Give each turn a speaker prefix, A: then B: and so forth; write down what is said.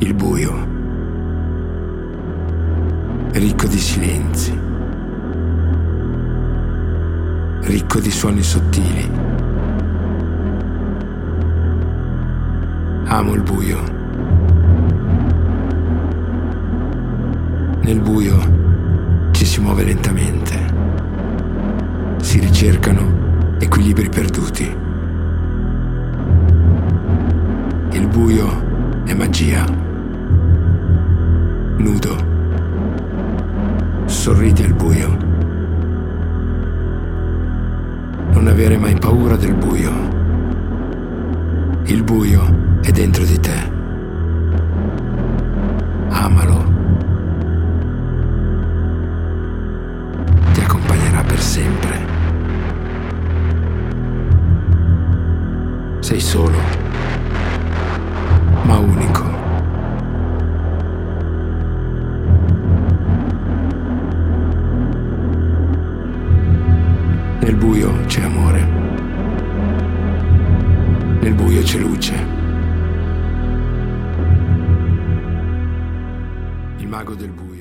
A: Il buio, ricco di silenzi, ricco di suoni sottili. Amo il buio. Nel buio ci si muove lentamente, si ricercano equilibri perduti. Il buio è magia. Nudo, sorridi al buio. Non avere mai paura del buio. Il buio è dentro di te. Amalo. Ti accompagnerà per sempre. Sei solo, ma unico. Nel buio c'è amore. Nel buio c'è luce. Il mago del buio.